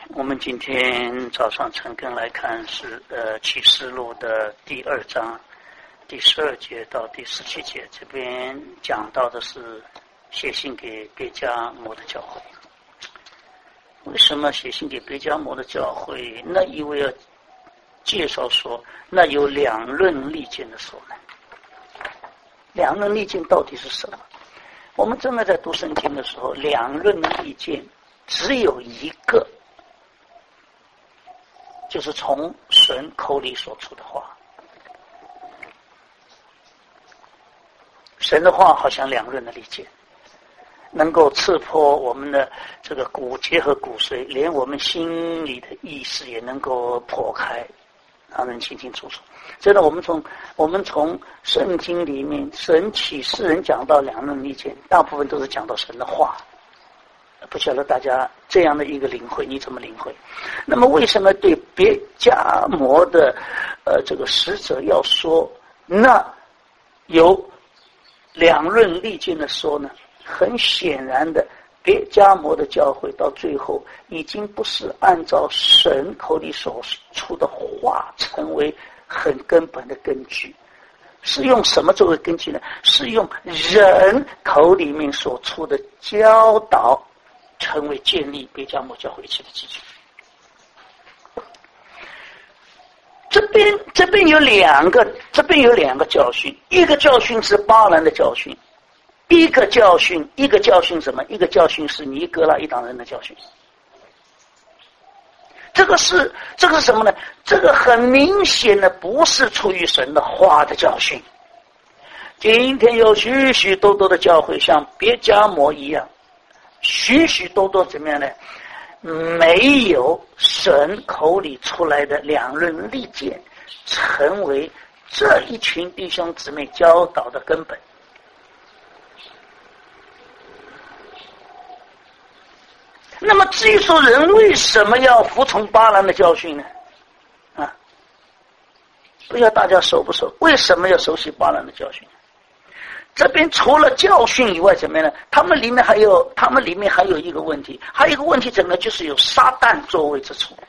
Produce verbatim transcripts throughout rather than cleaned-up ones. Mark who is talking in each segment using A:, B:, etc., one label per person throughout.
A: 我们今天早上晨更来看是呃启示录的第二章第十二节到第十七节，这边讲到的是写信给别迦摩的教会。为什么写信给别迦摩的教会？那因为要介绍说，那有两论利剑的说呢。两论利剑到底是什么？我们真的在读圣经的时候，两论利剑只有一个，就是从神口里所出的话。神的话好像两刃的利剑，能够刺破我们的这个骨节和骨髓，连我们心里的意识也能够破开，让人清清楚楚。真的，我们从我们从圣经里面，神启示人讲到两刃利剑，大部分都是讲到神的话。不晓得大家这样的一个领会，你怎么领会？那么为什么对别迦摩的呃这个使者要说那有两论利剑的说呢？很显然的，别迦摩的教会到最后已经不是按照神口里所出的话成为很根本的根据，是用什么作为根据呢？是用人口里面所出的教导成为建立别迦摩教会起的基础。这边这边有两个，这边有两个教训，一个教训是巴兰的教训，一个教训，一个教训什么？一个教训是尼哥拉一党人的教训。这个是这个是什么呢？这个很明显的不是出于神的话的教训。今天有许许多多的教会像别迦摩一样，许许多多怎么样呢？没有神口里出来的两论利剑成为这一群弟兄姊妹教导的根本。那么至于说人为什么要服从巴兰的教训呢？啊，不知道大家熟不熟？为什么要熟悉巴兰的教训？这边除了教训以外，怎么样呢？他们里面还有，他们里面还有一个问题，还有一个问题，怎么就是有撒旦作为之处？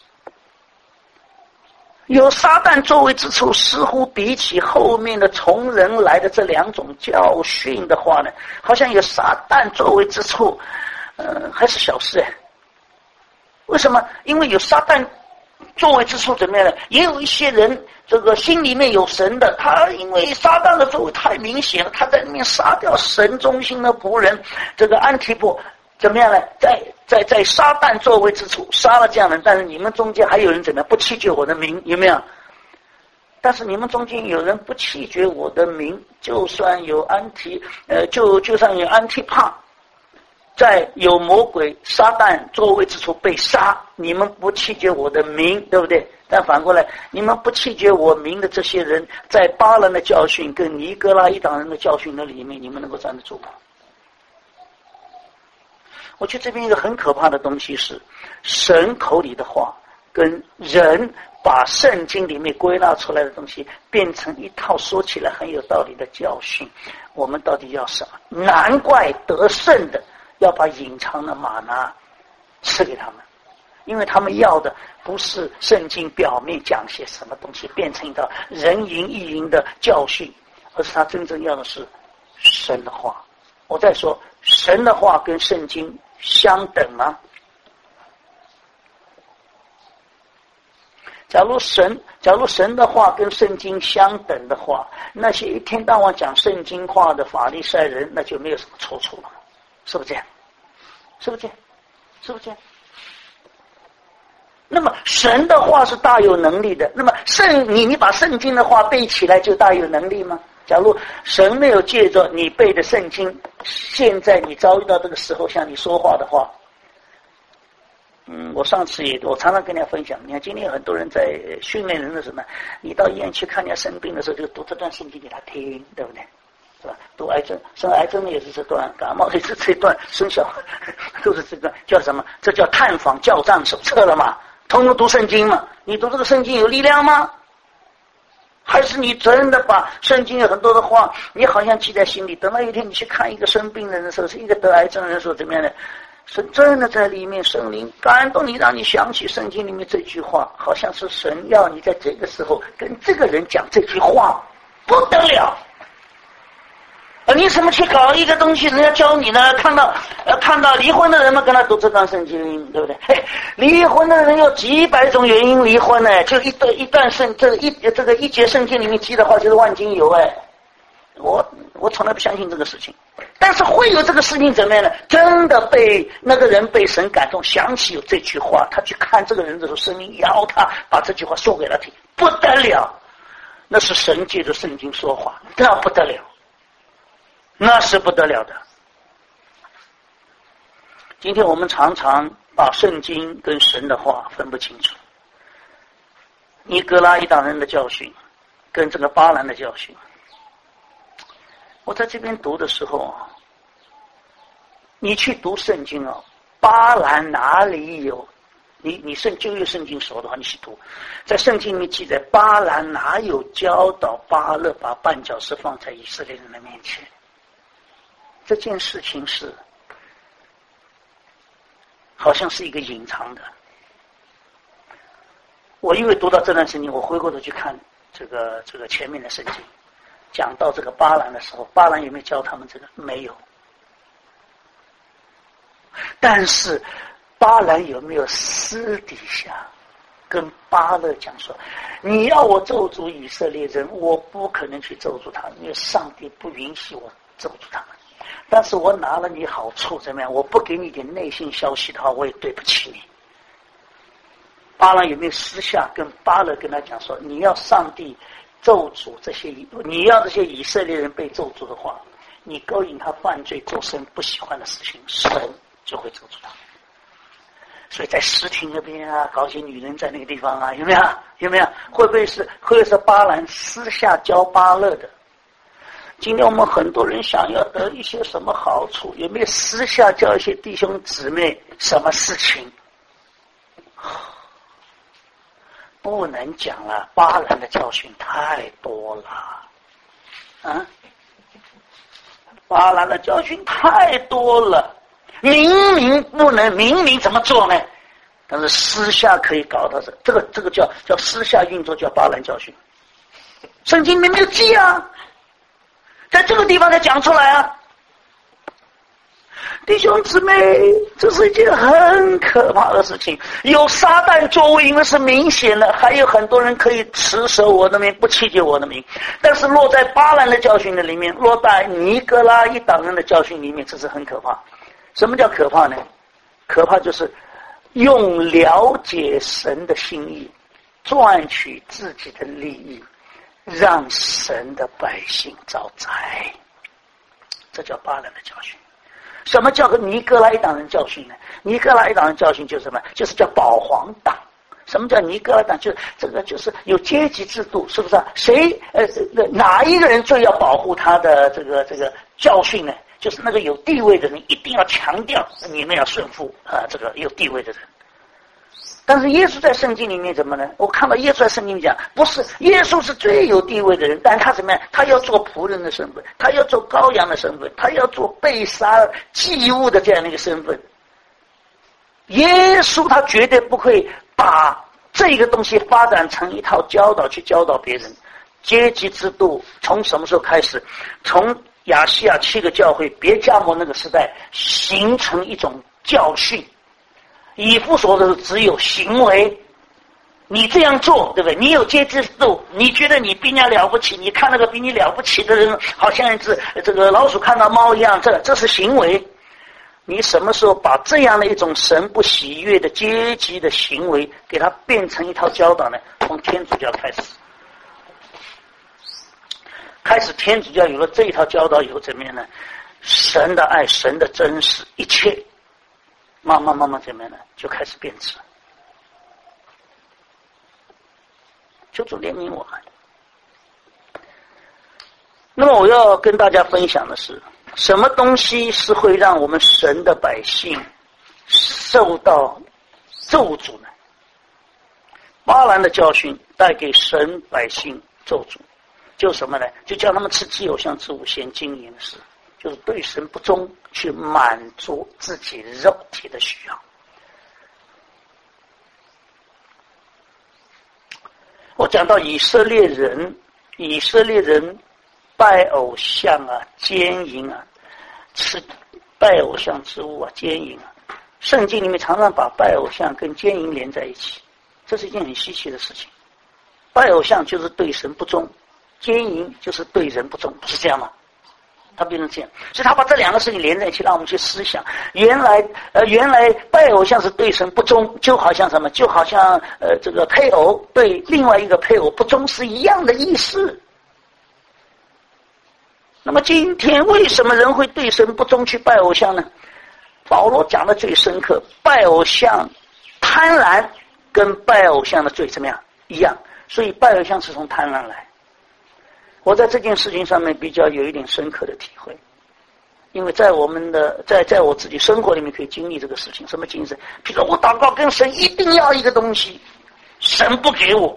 A: 有撒旦作为之处，似乎比起后面的从人来的这两种教训的话呢，好像有撒旦作为之处，呃，还是小事哎。为什么？因为有撒旦作为之处怎么样呢？也有一些人这个心里面有神的，他因为撒旦的作为太明显了，他在里面杀掉神中心的仆人这个安提波，怎么样呢？在在在撒旦作为之处杀了这样的人，但是你们中间还有人怎么样不弃绝我的名？有没有？但是你们中间有人不弃绝我的名，就算有安提呃就就算有安提帕，在有魔鬼撒旦作为之处被杀，你们不弃绝我的名，对不对？但反过来，你们不弃绝我名的这些人，在巴兰的教训跟尼哥拉一党人的教训的里面，你们能够站得住吗？我觉得这边一个很可怕的东西是，神口里的话跟人把圣经里面归纳出来的东西变成一套说起来很有道理的教训。我们到底要什么？难怪得胜的要把隐藏的玛拿赐给他们，因为他们要的不是圣经表面讲些什么东西变成一道人云亦云的教训，而是他真正要的是神的话。我再说，神的话跟圣经相等吗？假如神假如神的话跟圣经相等的话，那些一天到晚讲圣经话的法利赛人那就没有什么错处了，是不是这样？是不是这样？是不是这样？那么神的话是大有能力的，那么圣你你把圣经的话背起来就大有能力吗？假如神没有借着你背的圣经，现在你遭遇到这个时候向你说话的话，嗯，我上次也我常常跟大家分享，你看今天有很多人在训练人的什么，你到医院去看人家生病的时候，就读这段圣经给他听，对不对？是吧？读癌症，生癌症也是这段，感冒也是这段，生小孩都是这段，叫什么？这叫探访教障手册了嘛？通通读圣经嘛？你读这个圣经有力量吗？还是你真的把圣经有很多的话，你好像记在心里，等到一天你去看一个生病的人的时候，是一个得癌症的人的时候，怎么样呢？ 神真的在里面，圣灵感动你，让你想起圣经里面这句话，好像是神要你在这个时候跟这个人讲这句话，不得了。而你怎么去搞一个东西，人家教你呢？看到呃，看到离婚的人们跟他读这段圣经，对不对？哎，离婚的人有几百种原因离婚呢，就一段一段圣，这个一这个一节圣经里面记的话就是万金油哎。我我从来不相信这个事情，但是会有这个事情怎么样呢？真的被那个人被神感动，想起有这句话，他去看这个人的时候，神灵要他把这句话说给他听，不得了，那是神借着圣经说话，那不得了。那是不得了的。今天我们常常把圣经跟神的话分不清楚。尼格拉一党人的教训跟这个巴兰的教训，我在这边读的时候啊，你去读圣经啊，巴兰哪里有？你你圣旧约圣经熟的话，你去读，在圣经里面记载，巴兰哪有教导巴勒把绊脚石放在以色列人的面前？这件事情是好像是一个隐藏的。我因为读到这段圣经，我回过头去看这个这个前面的圣经，讲到这个巴兰的时候，巴兰有没有教他们这个？没有。但是巴兰有没有私底下跟巴勒讲说，你要我咒诅以色列人，我不可能去咒诅他们，因为上帝不允许我咒诅他们。但是我拿了你好处怎么样？我不给你点内心消息的话，我也对不起你。巴兰有没有私下跟巴勒跟他讲说，你要上帝咒诅这些，你要这些以色列人被咒诅的话，你勾引他犯罪做神不喜欢的事情，神就会咒诅他。所以在诗亭那边啊，搞些女人在那个地方啊，有没有？有没有？会不会是会不会是巴兰私下教巴勒的？今天我们很多人想要得一些什么好处，有没有私下教一些弟兄姊妹什么事情？不能讲了，巴兰的教训太多了，啊，巴兰的教训太多了，明明不能，明明怎么做呢？但是私下可以搞到这，这个这个叫叫私下运作，叫巴兰教训。圣经里面没有记啊。在这个地方才讲出来啊，弟兄姊妹，这是一件很可怕的事情。有撒旦作为，因为是明显的，还有很多人可以持守我的名，不弃绝我的名。但是落在巴兰的教训的里面，落在尼格拉一党人的教训里面，这是很可怕。什么叫可怕呢？可怕就是用了解神的心意，赚取自己的利益。让神的百姓遭灾，这叫巴兰的教训。什么叫个尼格拉一党人教训呢？尼格拉一党人教训就是什么？就是叫保皇党。什么叫尼格拉党？就是这个就是有阶级制度，是不是啊？谁呃哪一个人最要保护他的这个这个教训呢？就是那个有地位的人一定要强调你们要顺服啊、呃，这个有地位的人。但是耶稣在圣经里面怎么呢？我看到耶稣在圣经里讲，不是耶稣是最有地位的人，但他怎么样？他要做仆人的身份，他要做羔羊的身份，他要做被杀祭物的这样的一个身份。耶稣他绝对不会把这个东西发展成一套教导去教导别人。阶级制度从什么时候开始？从亚细亚七个教会别迦摩那个时代形成一种教训。以弗所的只有行为，你这样做，对不对？你有阶级制度，你觉得你比人家了不起，你看那个比你了不起的人，好像一只这个老鼠看到猫一样，这这是行为。你什么时候把这样的一种神不喜悦的阶级的行为，给它变成一套教导呢？从天主教开始，开始天主教有了这一套教导以后，怎么样呢？神的爱，神的真实，一切。慢慢慢慢怎么样呢？就开始变质。求主怜悯我们。那么我要跟大家分享的是，什么东西是会让我们神的百姓受到咒诅呢？巴兰的教训带给神百姓咒诅，就什么呢？就叫他们吃祭偶像之物，献金银饰。 就是对神不忠，去满足自己肉体的需要。我讲到以色列人，以色列人拜偶像啊，奸淫啊，吃拜偶像之物啊，奸淫啊，圣经里面常常把拜偶像跟奸淫连在一起，这是一件很稀奇的事情。拜偶像就是对神不忠，奸淫就是对人不忠，不是这样吗？他变成这样，所以他把这两个事情连在一起，让我们去思想。原来，呃，原来拜偶像是对神不忠，就好像什么，就好像呃，这个配偶对另外一个配偶不忠是一样的意思。那么今天为什么人会对神不忠去拜偶像呢？保罗讲的最深刻，拜偶像贪婪跟拜偶像的罪怎么样一样，所以拜偶像是从贪婪来。我在这件事情上面比较有一点深刻的体会，因为在我们的在在我自己生活里面可以经历这个事情。什么精神？比如说我祷告跟神一定要一个东西，神不给我，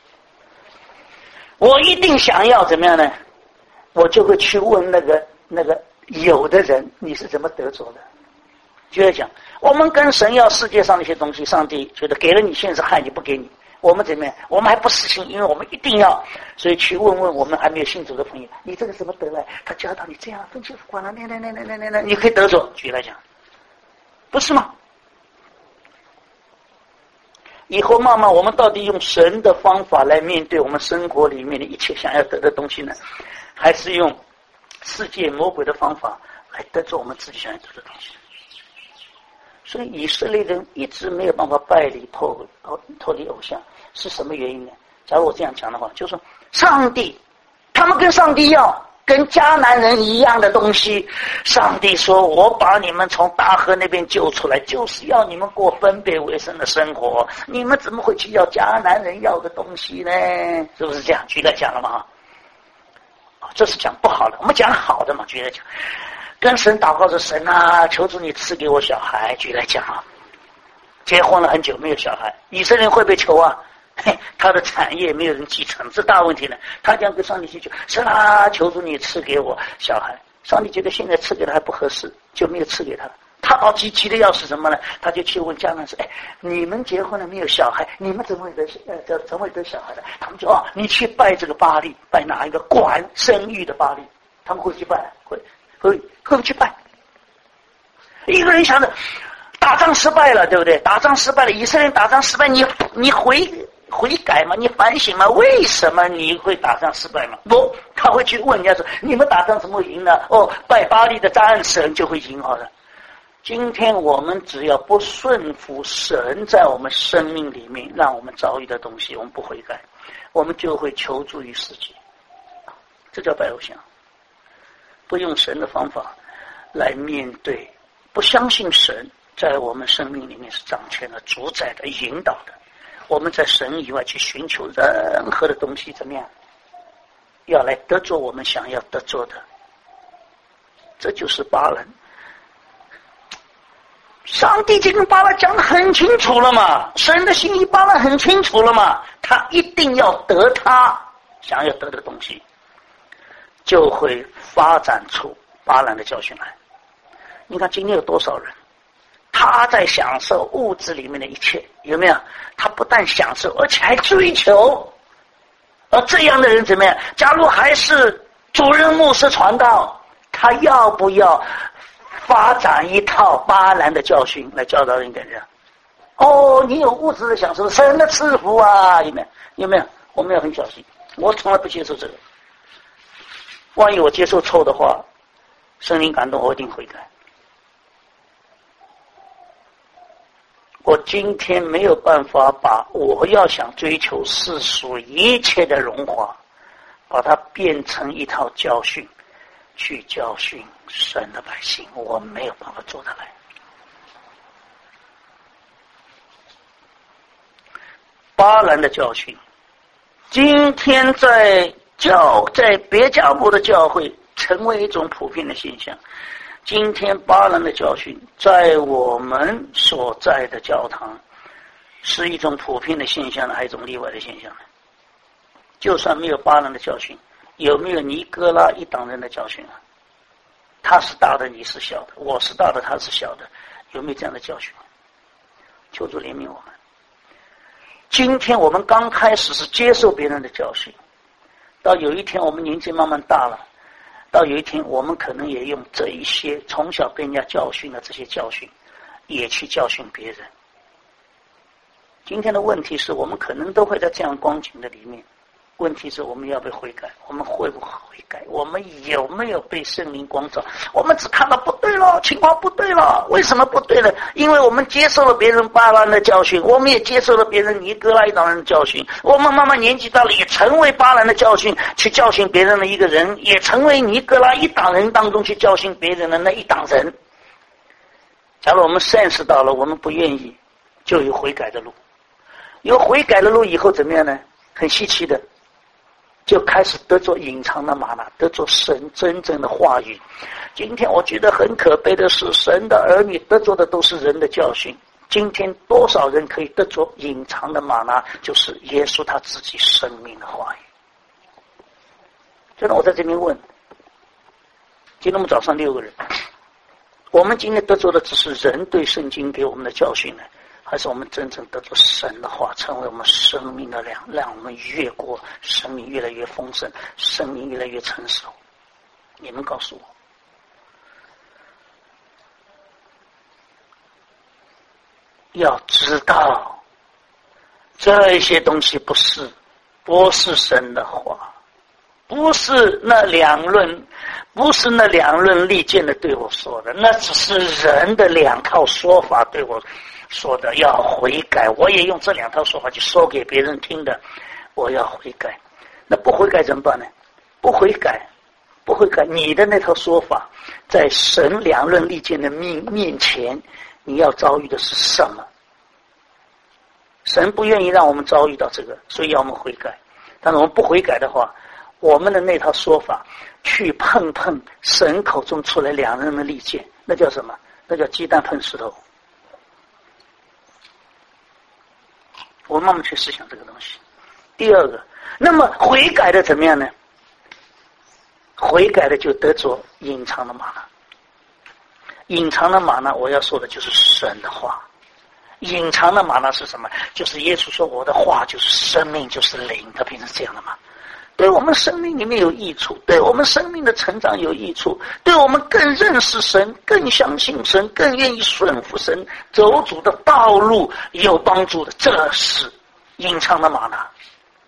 A: 我一定想要怎么样呢？我就会去问那个那个有的人，你是怎么得着的？就在讲，我们跟神要世界上的一些东西，上帝觉得给了你，现在是害你不给你。我们怎么样？我们还不死心，因为我们一定要，所以去问问我们还没有信主的朋友，你这个怎么得来？他教导你这样分期付款了，那那那那那那那，你可以得着。举例来讲，不是吗？以后慢慢我们到底用神的方法来面对我们生活里面的一切想要得的东西呢，还是用世界魔鬼的方法来得着我们自己想要得的东西？所以以色列人一直没有办法拜离脱脱离偶像，是什么原因呢？假如我这样讲的话，就是说上帝，他们跟上帝要跟迦南人一样的东西。上帝说，我把你们从大河那边救出来，就是要你们过分别为圣的生活，你们怎么会去要迦南人要的东西呢？是不是这样？举例讲了嘛？这是讲不好的，我们讲好的嘛。举例讲，跟神祷告说，神啊，求主你赐给我小孩。举例讲啊，结婚了很久没有小孩，以色列人会不会求啊？嘿，他的产业没有人继承，这大问题呢。他这样跟上帝去求，神啊，求主你赐给我小孩。上帝觉得现在赐给他还不合适，就没有赐给他。他好急急的要是什么呢？他就去问迦南说，哎，你们结婚了没有小孩？你们怎么会得呃怎怎么会得小孩的？他们就哦，你去拜这个巴力，拜哪一个管生育的巴力？他们会去拜，会会会不会去拜？一个人想着打仗失败了，对不对？打仗失败了，以色列人打仗失败，你你回悔改吗？你反省吗？为什么你会打仗失败吗？不，他会去问人家说，你们打仗怎么会赢呢？哦，拜巴力的战神就会赢好了。今天我们只要不顺服神在我们生命里面让我们遭遇的东西，我们不悔改，我们就会求助于世界，这叫拜偶像。不用神的方法来面对，不相信神在我们生命里面是掌权的、主宰的、引导的。我们在神以外去寻求任何的东西，怎么样？要来得着我们想要得着的，这就是巴兰。上帝就跟巴兰讲得很清楚了嘛，神的心意巴兰很清楚了嘛，他一定要得他想要得的东西，就会发展出巴兰的教训来。你看今天有多少人，他在享受物质里面的一切，有没有？他不但享受，而且还追求。而这样的人怎么样？假如还是主任牧师传道，他要不要发展一套巴兰的教训来教导人跟人？哦，你有物质的享受，神的赐福啊，有没有？有没有？我们要很小心。我从来不接受这个。万一我接受错的话，圣灵感动，我一定悔改。我今天没有办法把我要想追求世俗一切的荣华，把它变成一套教训，去教训神的百姓，我没有办法做得来。巴兰的教训，今天在教在别教部的教会成为一种普遍的现象。今天巴兰的教训在我们所在的教堂是一种普遍的现象呢，还是一种例外的现象呢？就算没有巴兰的教训，有没有尼哥拉一党人的教训啊？ 他是大的，你是小的，我是大的，他是小的，有没有这样的教训？求主怜悯我们。今天我们刚开始是接受别人的教训，到有一天我们年纪慢慢大了，到有一天我们可能也用这一些从小被人家教训的这些教训也去教训别人。今天的问题是我们可能都会在这样光景的里面，问题是我们要不要悔改，我们会不会悔改，我们有没有被圣灵光照。我们只看到不对了，情况不对了，为什么不对了？因为我们接受了别人巴兰的教训，我们也接受了别人尼哥拉一党人的教训，我们慢慢年纪大了也成为巴兰的教训，去教训别人的一个人，也成为尼哥拉一党人当中去教训别人的那一党人。假如我们认识到了我们不愿意，就有悔改的路，有悔改的路以后怎么样呢？很稀奇的，就开始得着隐藏的玛纳，得着神真正的话语。今天我觉得很可悲的是，神的儿女得着的都是人的教训。今天多少人可以得着隐藏的玛纳，就是耶稣他自己生命的话语。所以我在这边问，今天我们早上六个人，我们今天得着的只是人对圣经给我们的教训呢，还是我们真正得着神的话，成为我们生命的粮，让我们越过生命越来越丰盛，生命越来越成熟？你们告诉我。要知道这些东西不是不是神的话，不是那两论不是那两论利剑的对我说的，那只是人的两套说法对我说的。要悔改，我也用这两套说法去说给别人听的，我要悔改。那不悔改怎么办呢？不悔改不悔改你的那套说法在神两论利剑的面面前，你要遭遇的是什么？神不愿意让我们遭遇到这个，所以要我们悔改。但是我们不悔改的话，我们的那套说法去碰碰神口中出来两人的利剑，那叫什么？那叫鸡蛋碰石头。我慢慢去思想这个东西。第二个，那么悔改的怎么样呢？悔改的就得着隐藏的玛纳。隐藏的玛纳，我要说的就是神的话。隐藏的玛纳是什么？就是耶稣说我的话就是生命，就是灵，它变成这样的嘛。对我们生命里面有益处，对我们生命的成长有益处，对我们更认识神，更相信神，更愿意顺服神，走主的道路有帮助的，这是隐藏的玛纳。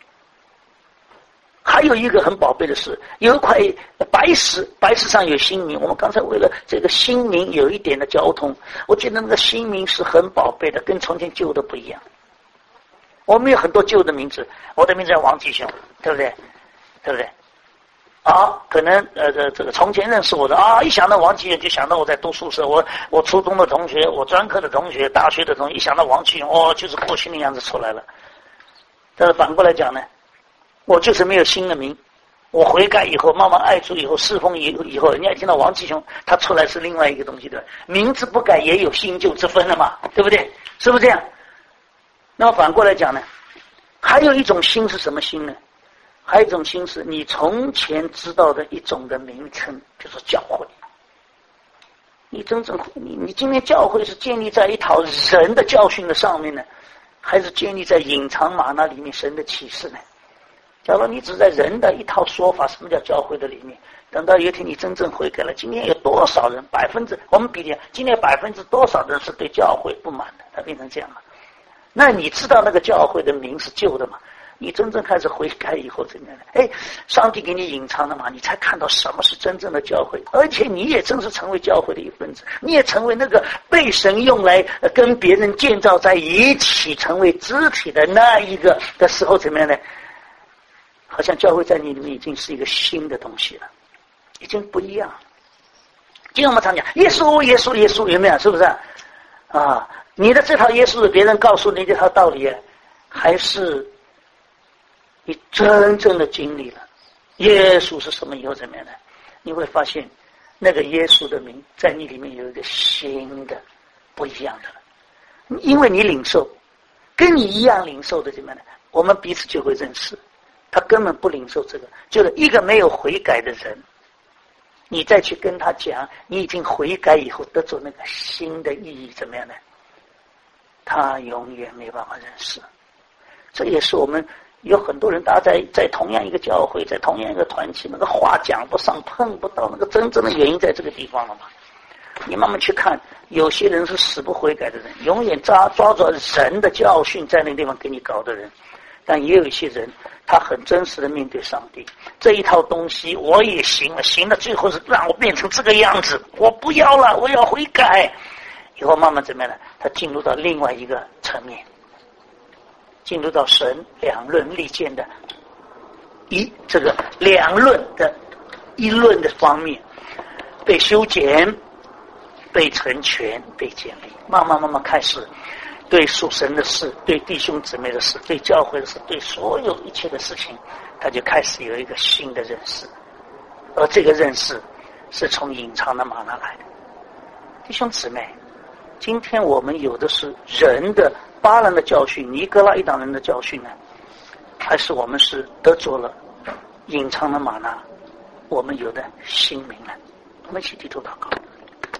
A: 还有一个很宝贝的是，有一块白石，白石上有新名。我们刚才为了这个新名有一点的交通，我觉得那个新名是很宝贝的，跟从前旧的不一样。我们有很多旧的名字，我的名字叫王继雄，对不对？对不对？啊，可能呃这这个从前认识我的啊，一想到王继雄就想到我在读宿舍，我我初中的同学，我专科的同学，大学的同学，一想到王继雄，哦，就是过去的样子出来了。但是反过来讲呢，我就是没有新的名，我悔改以后，慢慢爱主以后，侍奉以后，以后人家听到王继雄，他出来是另外一个东西的，名字不改也有新旧之分了嘛，对不对？是不是这样？那么反过来讲呢，还有一种新是什么新呢？还有一种新是你从前知道的一种的名称，就是教会。你真正你你今天教会是建立在一套人的教训的上面呢，还是建立在隐藏玛纳里面神的启示呢？假如你只在人的一套说法，什么叫教会的里面，等到有一天你真正悔改了，今天有多少人百分之我们比例，今天百分之多少人是对教会不满的，它变成这样了。那你知道那个教会的名是旧的吗？你真正开始悔改以后怎么样呢？哎，上帝给你隐藏的嘛，你才看到什么是真正的教会，而且你也正是成为教会的一份子，你也成为那个被神用来跟别人建造在一起成为肢体的那一个的时候怎么样呢？好像教会在你里面已经是一个新的东西了，已经不一样。今天我们常讲耶稣耶稣耶稣，有没有？是不是啊？你的这套耶稣是别人告诉你这套道理，还是你真正的经历了耶稣是什么以后怎么样呢？你会发现那个耶稣的名在你里面有一个新的不一样的了，因为你领受跟你一样领受的怎么样呢？我们彼此就会认识。他根本不领受这个，就是一个没有悔改的人， 你再去跟他讲你已经悔改以后得着那个新的意义怎么样呢？他永远没办法认识。这也是我们有很多人大家在在同样一个教会，在同样一个团体，那个话讲不上，碰不到，那个真正的原因在这个地方了嘛。你慢慢去看，有些人是死不悔改的人，永远抓抓着人的教训在那个地方给你搞的人，但也有一些人他很真实的面对上帝，这一套东西我也行了，行了，最后是让我变成这个样子，我不要了，我要悔改。以后慢慢怎么样呢？他进入到另外一个层面，进入到神两论立见的一这个两论的一论的方面，被修剪，被成全，被建立，慢慢慢慢开始对属神的事，对弟兄姊妹的事，对教会的事，对所有一切的事情，他就开始有一个新的认识，而这个认识是从隐藏的玛纳来的。弟兄姊妹，今天我们有的是人的巴兰的教训，尼哥拉一党人的教训呢，还是我们是得着了隐藏的玛纳，我们有的新名呢？我们一起低头祷告。